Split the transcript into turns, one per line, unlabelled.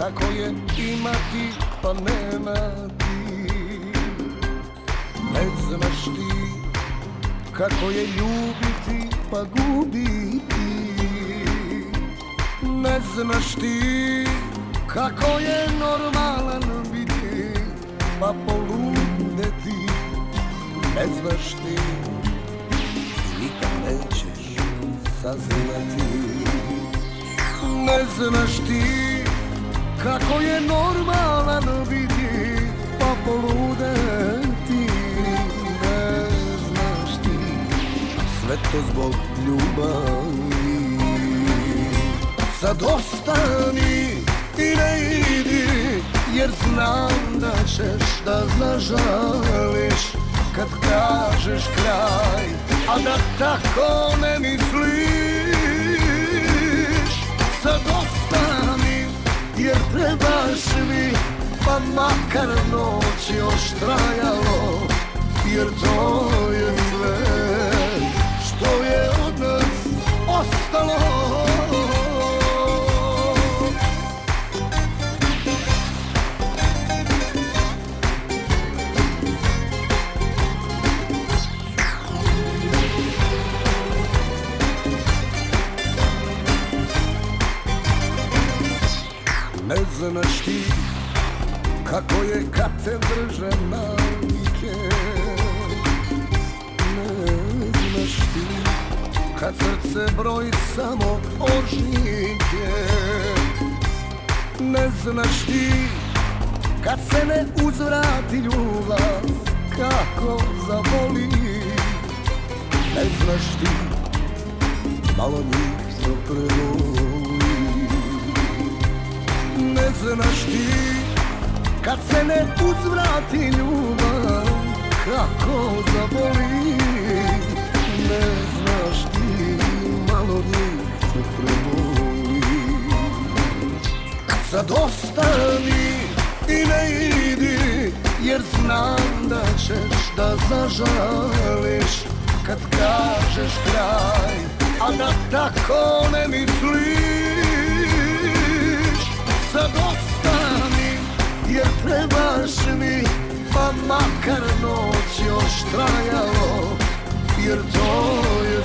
kako je imati pa nemati. Ne znaš ti kako je ljubiti pa gubiti. Ne znaš ti kako je normalan biti pa poludeti. Ne znaš ti i nikad nećeš saznati. Ne znaš ti kako je normalan biti pa poludeti. Ne znaš ti, sve to zbog ljubavi. Sad ostani i ne idi, jer znam da ćeš da zažališ kad kažeš kraj, a da tako ne misliš. Sad ostani jer trebaš mi, pa makar noć još trajalo, jer to je sve što je od nas ostalo. Ne znaš ti kako je kad te drže navike. Ne znaš ti kad srce broji samo ožiljke. Ne znaš ti kad se ne uzvrati ljubav kako zaboli. Ne znaš ti malo njih što prevoli. Ne znaš ti kad se ne uzvrati ljubav kako zaboli. Ne znaš ti malo njih što preboli. Sad ostani i ne idi, jer znam da ćeš da zažališ kad kažeš kraj, a da tako ne misliš. Sad ostani jer trebaš mi, pa makar noć još trajalo, jer to je